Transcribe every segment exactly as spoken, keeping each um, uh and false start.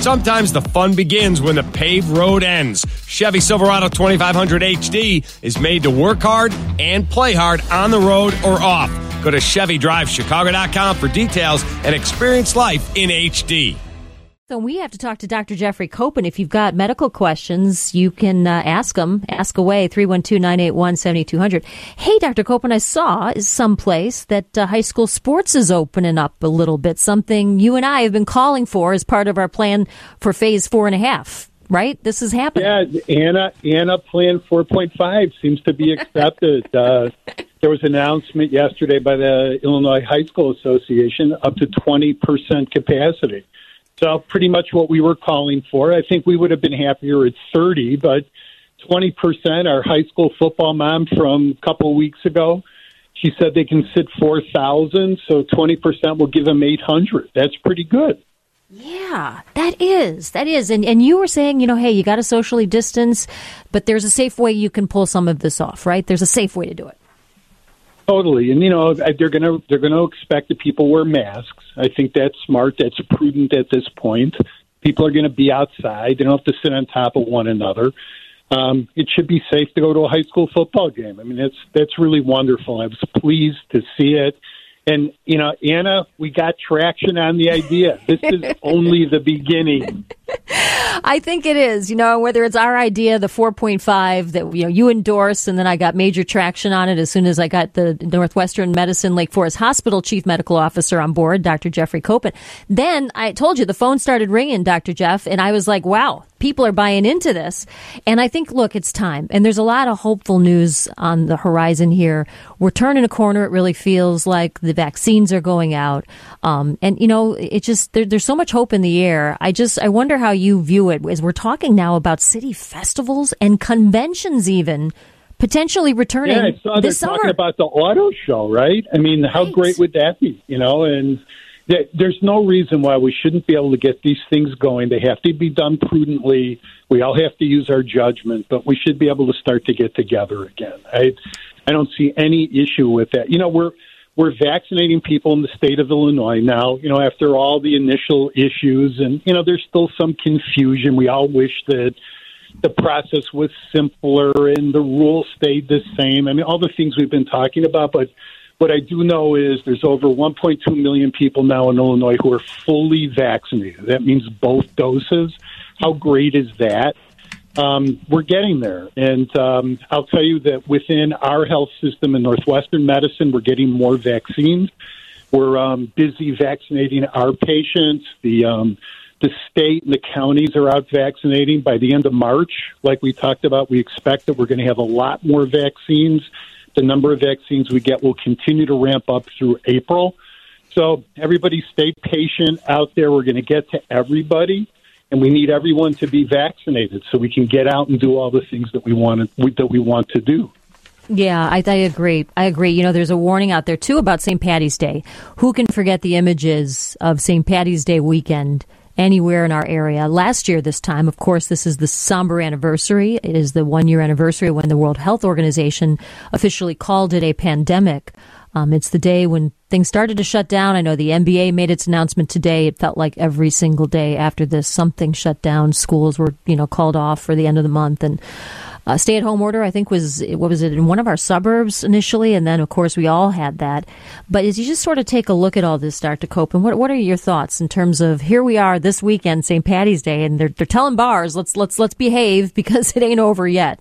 Sometimes the fun begins when the paved road ends. Chevy Silverado twenty-five hundred H D is made to work hard and play hard on the road or off. Go to Chevy Drive Chicago dot com for details and experience life in H D. So we have to talk to Doctor Jeffrey Copen. If you've got medical questions, you can uh, ask him. Ask away, three one two, nine eight one, seven two zero zero. Hey, Doctor Copen, I saw someplace that uh, high school sports is opening up a little bit, something you and I have been calling for as part of our plan for phase four and a half, right? This is happening. Yeah, Anna, Anna Plan four point five seems to be accepted. uh, there was an announcement yesterday by the Illinois High School Association, up to twenty percent capacity. So pretty much what we were calling for. I think we would have been happier at thirty, but twenty percent. Our high school football mom from a couple of weeks ago, she said they can sit four thousand, so twenty percent will give them eight hundred. That's pretty good. Yeah, that is. That is. And and you were saying, you know, hey, you got to socially distance, but there's a safe way you can pull some of this off, right? There's a safe way to do it. Totally, and you know they're gonna they're gonna expect that people wear masks. I think that's smart. That's prudent at this point. People are going to be outside. They don't have to sit on top of one another. Um, it should be safe to go to a high school football game. I mean, that's that's really wonderful. I was pleased to see it. And, you know, Anna, we got traction on the idea. This is only the beginning. I think it is, you know, whether it's our idea, the four point five that, you know, you endorse, and then I got major traction on it as soon as I got the Northwestern Medicine Lake Forest Hospital Chief Medical Officer on board, Doctor Jeffrey Copen. Then I told you the phone started ringing, Doctor Jeff, and I was like, wow, people are buying into this. And I think, look, it's time. And there's a lot of hopeful news on the horizon here. We're turning a corner. It really feels like the vaccines are going out. Um, and, you know, it just, there, there's so much hope in the air. I just, I wonder how you view it as we're talking now about city festivals and conventions even potentially returning yeah, I saw this they're summer. Talking about the auto show, right? I mean, how Right. great would that be, you know? And th- there's no reason why we shouldn't be able to get these things going. They have to be done prudently. We all have to use our judgment, but we should be able to start to get together again. I, I don't see any issue with that. You know, we're We're vaccinating people in the state of Illinois now, you know, after all the initial issues. And, you know, there's still some confusion. We all wish that the process was simpler and the rules stayed the same. I mean, all the things we've been talking about. But what I do know is there's over one point two million people now in Illinois who are fully vaccinated. That means both doses. How great is that? Um, we're getting there. And um, I'll tell you that within our health system in Northwestern Medicine, we're getting more vaccines. We're um, busy vaccinating our patients. The um, the state and the counties are out vaccinating. By the end of March, like we talked about, we expect that we're going to have a lot more vaccines. The number of vaccines we get will continue to ramp up through April. So everybody stay patient out there. We're going to get to everybody. And we need everyone to be vaccinated so we can get out and do all the things that we want to, that we want to do. Yeah, I, I agree. I agree. You know, there's a warning out there, too, about Saint Patty's Day. Who can forget the images of Saint Patty's Day weekend anywhere in our area? Last year, this time, of course, this is the somber anniversary. It is the one-year anniversary when the World Health Organization officially called it a pandemic. Um, it's the day when things started to shut down. I know the N B A made its announcement today. It felt like every single day after this, something shut down. Schools were, you know, called off for the end of the month. And uh, stay-at-home order, I think, was, what was it, in one of our suburbs initially? And then, of course, we all had that. But as you just sort of take a look at all this, Doctor Copen, what what are your thoughts in terms of here we are this weekend, Saint Patty's Day, and they're they're telling bars, let's let's let's behave because it ain't over yet.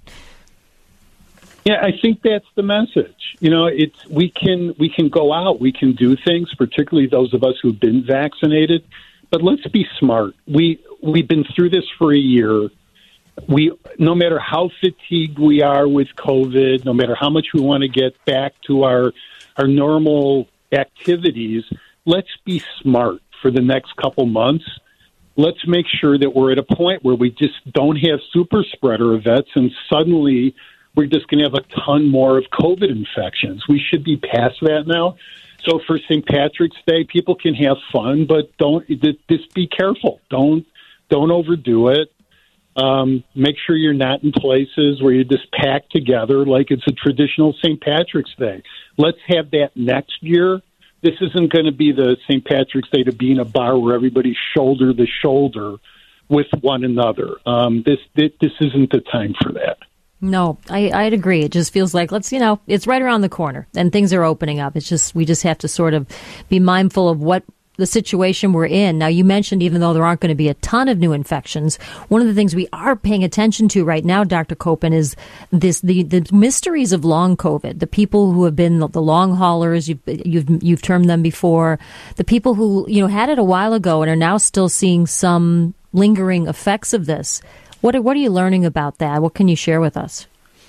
Yeah, I think that's the message. You know, it's we can we can go out, we can do things, particularly those of us who've been vaccinated. But let's be smart. We we've been through this for a year. We no matter how fatigued we are with COVID, no matter how much we want to get back to our our normal activities, let's be smart for the next couple months. Let's make sure that we're at a point where we just don't have super spreader events and suddenly we're just going to have a ton more of COVID infections. We should be past that now. So for Saint Patrick's Day, people can have fun, but don't just be careful. Don't don't overdo it. Um, make sure you're not in places where you're just packed together like it's a traditional Saint Patrick's Day. Let's have that next year. This isn't going to be the Saint Patrick's Day to be in a bar where everybody's shoulder to shoulder. with one another. Um, this, this this isn't the time for that. No, I, I'd agree. It just feels like, let's, you know, it's right around the corner and things are opening up. It's just, we just have to sort of be mindful of what the situation we're in. Now, you mentioned even though there aren't going to be a ton of new infections, one of the things we are paying attention to right now, Doctor Koppen, is this the, the mysteries of long COVID. The people who have been the, the long haulers, you've, you've you've termed them before, the people who, you know, had it a while ago and are now still seeing some lingering effects of this. What are, what are you learning about that? What can you share with us?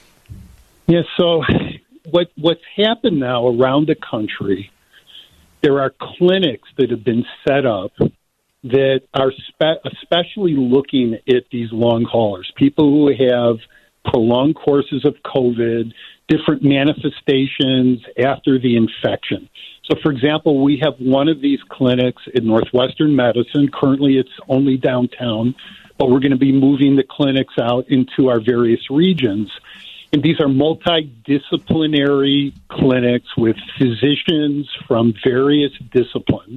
Yeah, so what what's happened now around the country, there are clinics that have been set up that are spe- especially looking at these long haulers, people who have prolonged courses of COVID, different manifestations after the infection. So, for example, we have one of these clinics in Northwestern Medicine. Currently, it's only downtown, but we're going to be moving the clinics out into our various regions. And these are multidisciplinary clinics with physicians from various disciplines.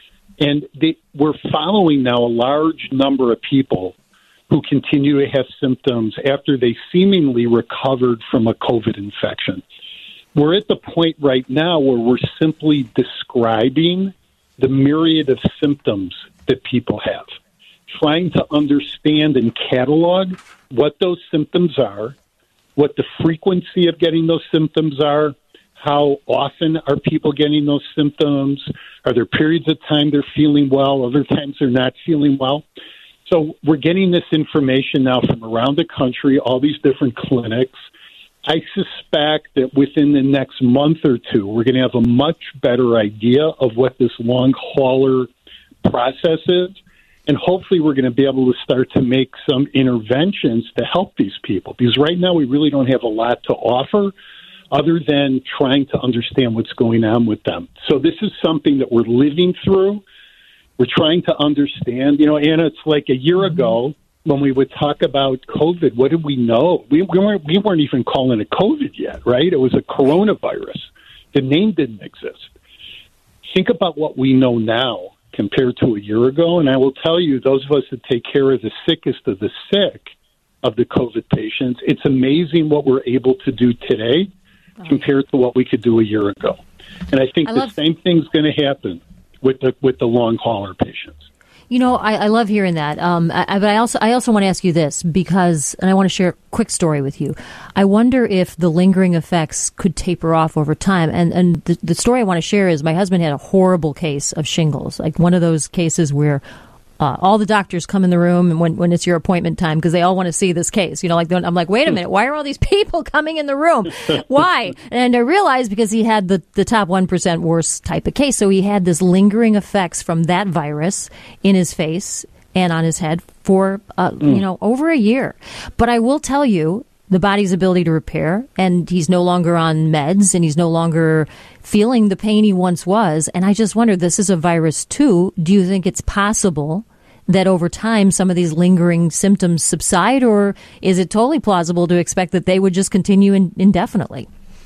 And they, we're following now a large number of people who continue to have symptoms after they seemingly recovered from a COVID infection. We're at the point right now where we're simply describing the myriad of symptoms that people have, trying to understand and catalog what those symptoms are, what the frequency of getting those symptoms are, how often are people getting those symptoms, are there periods of time they're feeling well, other times they're not feeling well. So we're getting this information now from around the country, all these different clinics. I suspect that within the next month or two, we're going to have a much better idea of what this long hauler process is. And hopefully we're going to be able to start to make some interventions to help these people. Because right now we really don't have a lot to offer other than trying to understand what's going on with them. So this is something that we're living through. We're trying to understand. You know, Anna, it's like a year ago when we would talk about COVID, what did we know? We, we, weren't, we weren't even calling it COVID yet, right? It was a coronavirus. The name didn't exist. Think about what we know now compared to a year ago. And I will tell you, those of us that take care of the sickest of the sick, of the COVID patients, it's amazing what we're able to do today compared to what we could do a year ago. And I think I the love- same thing's going to happen with the with the long hauler patients. You know, I, I love hearing that. Um, I, but I also I also want to ask you this because, and I want to share a quick story with you. I wonder if the lingering effects could taper off over time. And and the, the story I want to share is my husband had a horrible case of shingles, like one of those cases where Uh, all the doctors come in the room and when, when it's your appointment time because they all want to see this case. You know, like I'm like, wait a minute, why are all these people coming in the room? Why? And I realized because he had the, the top one percent worst type of case. So he had this lingering effects from that virus in his face and on his head for, uh, mm. you know, over a year. But I will tell you, the body's ability to repair, and he's no longer on meds, and he's no longer feeling the pain he once was. And I just wonder, this is a virus too. Do you think it's possible that over time some of these lingering symptoms subside, or is it totally plausible to expect that they would just continue in, indefinitely?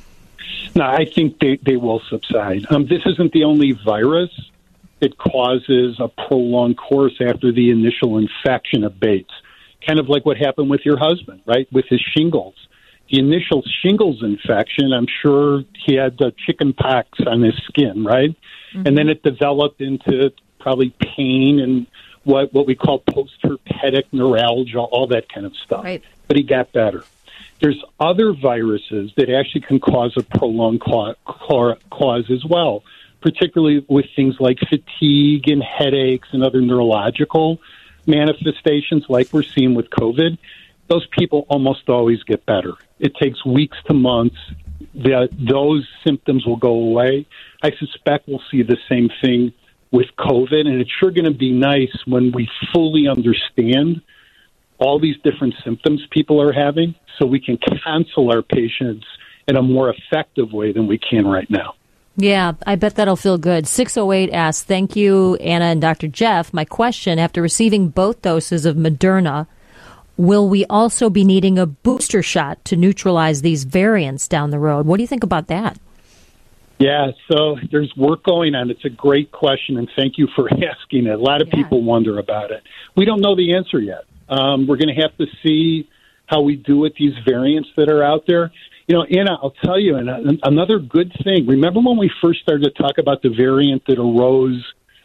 No, I think they, they will subside. Um, this isn't the only virus that causes a prolonged course after the initial infection abates. Kind of like what happened with your husband, right, with his shingles. The initial shingles infection, I'm sure he had uh, chicken pox on his skin, right? Mm-hmm. And then it developed into probably pain and what, what we call post-herpetic neuralgia, all that kind of stuff. Right. But he got better. There's other viruses that actually can cause a prolonged ca- ca- cause as well, particularly with things like fatigue and headaches and other neurological manifestations like we're seeing with COVID. Those people almost always get better. It takes weeks to months. The, those symptoms will go away. I suspect we'll see the same thing with COVID, and it's sure going to be nice when we fully understand all these different symptoms people are having so we can counsel our patients in a more effective way than we can right now. Yeah, I bet that'll feel good. six oh eight asks, thank you, Anna and Doctor Jeff. My question, after receiving both doses of Moderna, will we also be needing a booster shot to neutralize these variants down the road? What do you think about that? Yeah, so there's work going on. It's a great question, and thank you for asking it. A lot of Yeah. people wonder about it. We don't know the answer yet. Um, we're going to have to see how we do with these variants that are out there. You know, Anna, I'll tell you, and another good thing, remember when we first started to talk about the variant that arose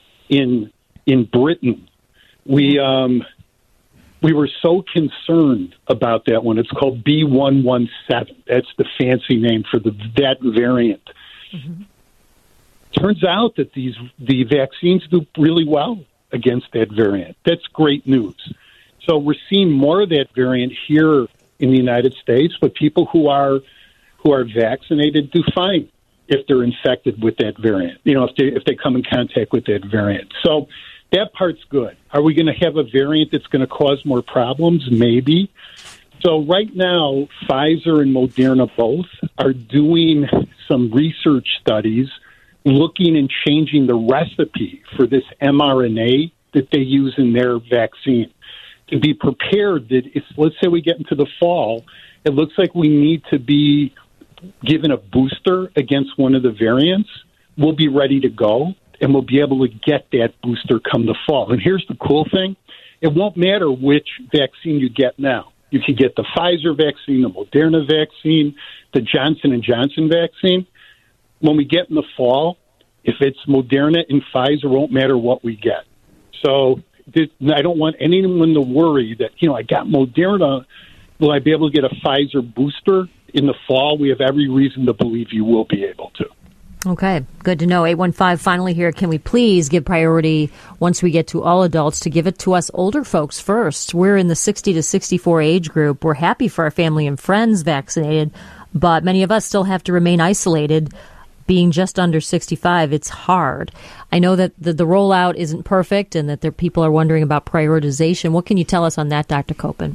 in in Britain? We um, we were so concerned about that one. It's called B one one seven. That's the fancy name for the that variant. Mm-hmm. Turns out that these the vaccines do really well against that variant. That's great news. So we're seeing more of that variant here in the United States, but people who are who are vaccinated do fine if they're infected with that variant. You know, if they if they come in contact with that variant. So that part's good. Are we going to have a variant that's going to cause more problems? Maybe. So right now, Pfizer and Moderna both are doing some research studies looking and changing the recipe for this mRNA that they use in their vaccine to be prepared that if, let's say we get into the fall, it looks like we need to be given a booster against one of the variants. We'll be ready to go, and we'll be able to get that booster come the fall. And here's the cool thing. It won't matter which vaccine you get now. You can get the Pfizer vaccine, the Moderna vaccine, the Johnson and Johnson vaccine. When we get in the fall, if it's Moderna and Pfizer, it won't matter what we get. So I don't want anyone to worry that, you know, I got Moderna. Will I be able to get a Pfizer booster in the fall? We have every reason to believe you will be able to. Okay, good to know. eight one five, finally here, can we please give priority once we get to all adults to give it to us older folks first? We're in the sixty to sixty-four age group. We're happy for our family and friends vaccinated, but many of us still have to remain isolated. Being just under sixty-five, it's hard. I know that the, the rollout isn't perfect and that there, people are wondering about prioritization. What can you tell us on that, Doctor Copen?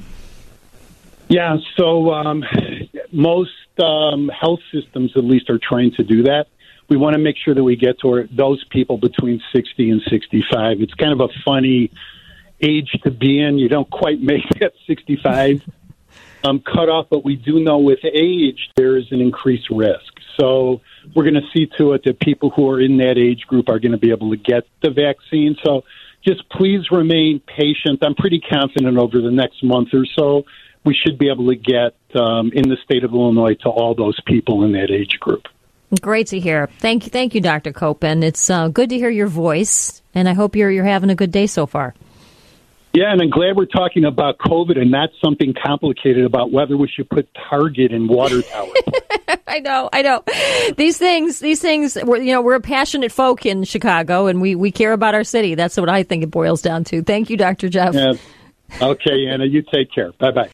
Yeah, so um, most um, health systems, at least, are trying to do that. We want to make sure that we get to those people between sixty and sixty-five. It's kind of a funny age to be in. You don't quite make that sixty-five um, cutoff, but we do know with age there is an increased risk. So we're going to see to it that people who are in that age group are going to be able to get the vaccine. So just please remain patient. I'm pretty confident over the next month or so we should be able to get um, in the state of Illinois to all those people in that age group. Great to hear. Thank you, thank you, Doctor Copen. It's uh, good to hear your voice, and I hope you're you're having a good day so far. Yeah, and I'm glad we're talking about COVID and not something complicated about whether we should put Target in water towers. I know, I know. These things, these things. We're, you know, we're a passionate folk in Chicago, and we we care about our city. That's what I think it boils down to. Thank you, Doctor Jeff. Yeah. Okay, Anna, you take care. Bye bye.